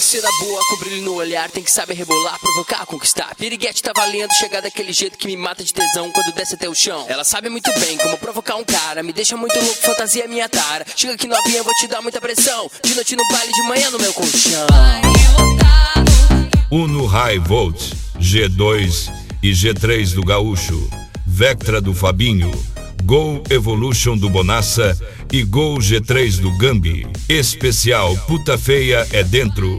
que ser da boa, com brilho no olhar, tem que saber rebolar, provocar, conquistar. Piriguete tá valendo, chegar daquele jeito que me mata de tesão quando desce até o chão. Ela sabe muito bem como provocar um cara, me deixa muito louco, fantasia minha tara. Chega aqui novinha, vou te dar muita pressão, de noite no baile, de manhã no meu colchão. Uno High Volt, G2 e G3 do Gaúcho, Vectra do Fabinho, Gol Evolution do Bonassa e Gol G3 do Gambi. Especial Puta Feia é Dentro.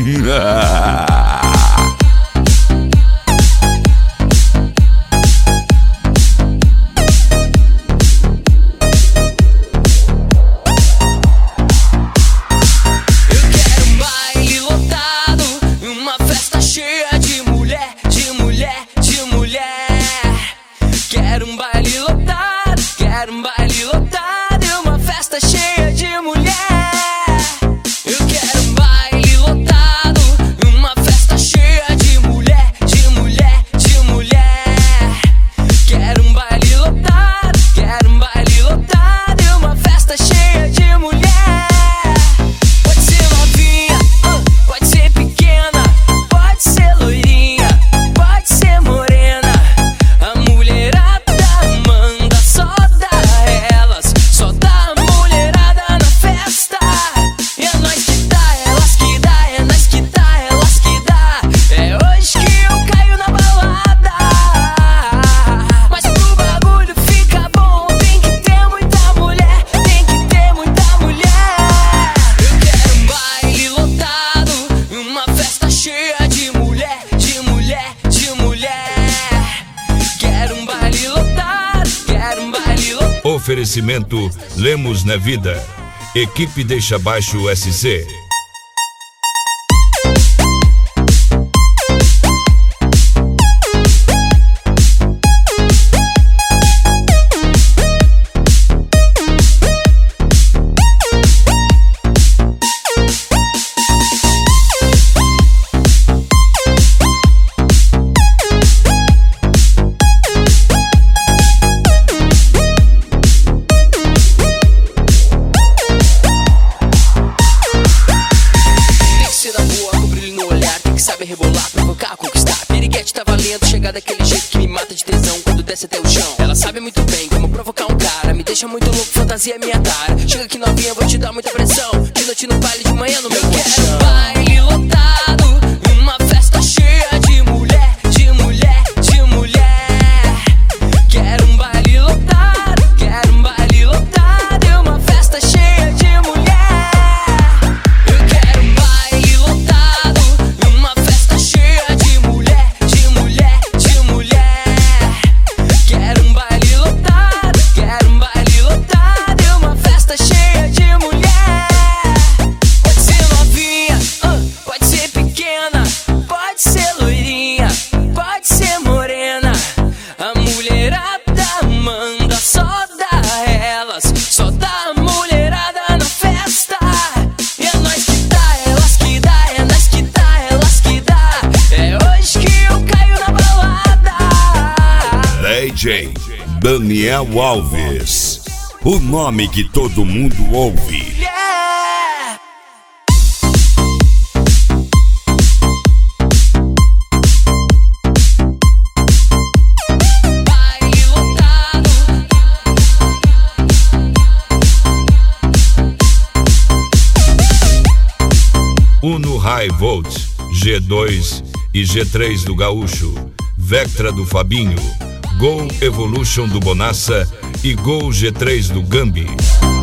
Oferecimento Lemos na Vida. Equipe Deixa Baixo SC. Daquele jeito que me mata de tesão quando desce até o chão. Ela sabe muito bem como provocar um cara, me deixa muito louco, fantasia minha tara. Chega aqui novinha, vou te dar muita pressão, de noite no baile, de manhã no meu colchão. Baile lotado, uma festa cheia de mulher, de mulher, de mulher. Quero um baile lotado, quero um baile lotado e uma festa cheia de mulher. Eu quero um baile lotado, uma festa cheia de mulher, de mulher. Quero um baile lotado e uma festa cheia de mulher. Pode ser novinha, pode ser pequena, pode ser loirinha, pode ser morena. A mulherada manda, só dá elas, só dá a mulherada na festa. E é nós que dá, elas que dá, é nós que dá, elas que dá. É hoje que eu caio na balada. DJ Daniel Alves, o nome que todo mundo ouve. Uno High Volt, G2 e G3 do Gaúcho, Vectra do Fabinho, Gol Evolution do Bonassa e Gol G3 do Gambi.